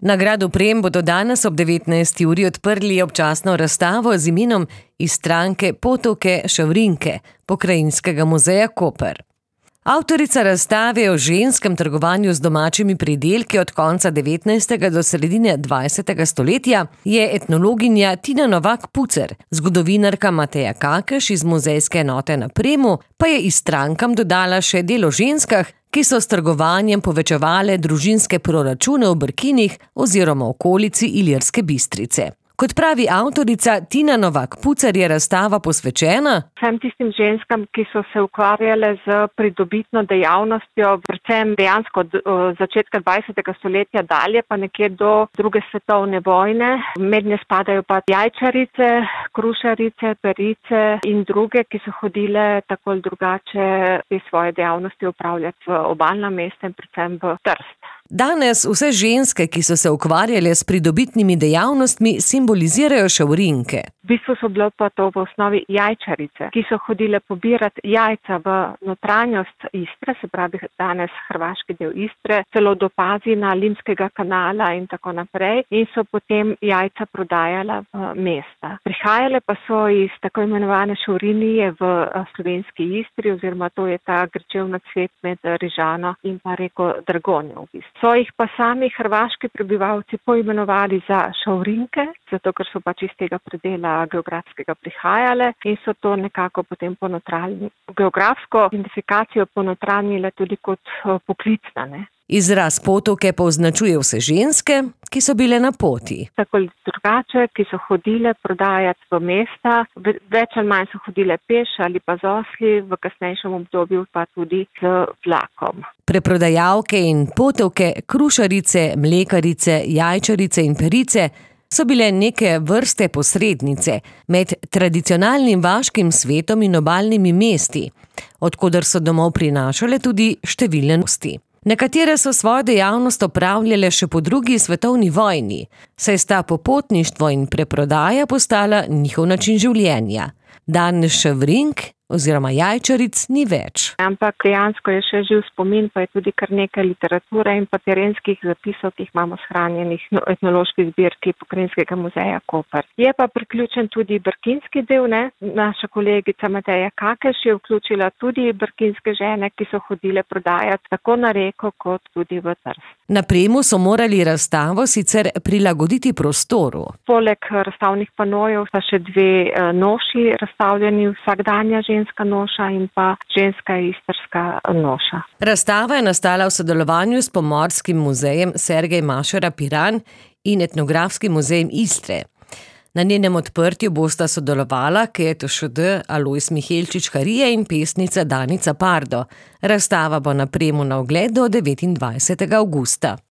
Na gradu Prem bodo danes ob 19. uri odprli občasno razstavo z imenom Istranke Potovke Šavrinke Pokrajinskega muzeja Koper. Avtorica razstave o ženskem trgovanju z domačimi pridelki od konca 19. do sredine 20. stoletja je etnologinja Tina Novak Pucer, zgodovinarka Mateja Kakeš iz muzejske enote na Premu pa je Istrankam dodala še del o ženskah, ki so s trgovanjem povečevale družinske proračune v Brkinih oziroma okolici Ilirske Bistrice. Kot pravi avtorica Tina Novak Pucer, je razstava posvečena vsem tistim ženskam, ki so se ukvarjale z pridobitno dejavnostjo, predvsem dejansko od začetka 20. stoletja dalje, pa nekje do druge svetovne vojne. Mednje spadajo pa jajčarice, krušarice, perice in druge, ki so hodile tako ali drugače te svoje dejavnosti upravljati v obalna mesta in predvsem v Trst. Danes vse ženske, ki so se ukvarjale s pridobitnimi dejavnostmi, simbolizirajo šavrinke. V bistvu so bile pa to v osnovi jajčarice, ki so hodile pobirati jajca v notranjost Istre, se pravi danes hrvaški del Istre, celo do Pazina, Limskega kanala in tako naprej, in so potem jajca prodajala v mesta. Prihajale pa so iz tako imenovane šavrinije v slovenski Istri, oziroma to je ta grčevna cvet med Rižano in pa reko Dragonjo v bistvu. So jih pa sami hrvaški prebivalci poimenovali za šavrinke, zato ker so pač iz tega predela geografskega prihajale in so to nekako potem geografsko identifikacijo ponotranjile tudi kot poklicna. Izraz potovke pa označuje vse ženske, ki so bile na poti. Tako ali drugače, ki so hodile prodajati v mesta, več ali manj so hodile peš ali pa z osli, v kasnejšem obdobju pa tudi z vlakom. Preprodajalke in potovke, krušarice, mlekarice, jajčarice in perice so bile neke vrste posrednice med tradicionalnim vaškim svetom in obalnimi mesti, od koder so domov prinašale tudi številne gosti. Nekatere so svojo dejavnost opravljale še po drugi svetovni vojni, saj sta popotništvo in preprodaja postala njihov način življenja. Danes šavrink oziroma jajčaric ni več. Ampak dejansko je še živ spomin, pa je tudi kar nekaj literature in pa terenskih zapisov, ki jih imamo shranjenih v etnološki zbirki Pokrajinskega muzeja Koper. Je pa priključen tudi brkinski del, Naša kolegica Mateja Kakeš je vključila tudi brkinske žene, ki so hodile prodajati tako na reko kot tudi v Trst. Na Premu so morali razstavo sicer prilagoditi prostoru. Poleg razstavnih panojev sta še dve noši razstavljeni, vsakdanja ženska noša in pa ženska istrska noša. Razstava je nastala v sodelovanju s Pomorskim muzejem Sergej Mašera Piran in Etnografskim muzejem Istre. Na njenem odprtju bosta sodelovala KTŠD Alojz Mihelčič-Harije in pesnica Danica Pardo. Razstava bo na Premu na ogled do 29. avgusta.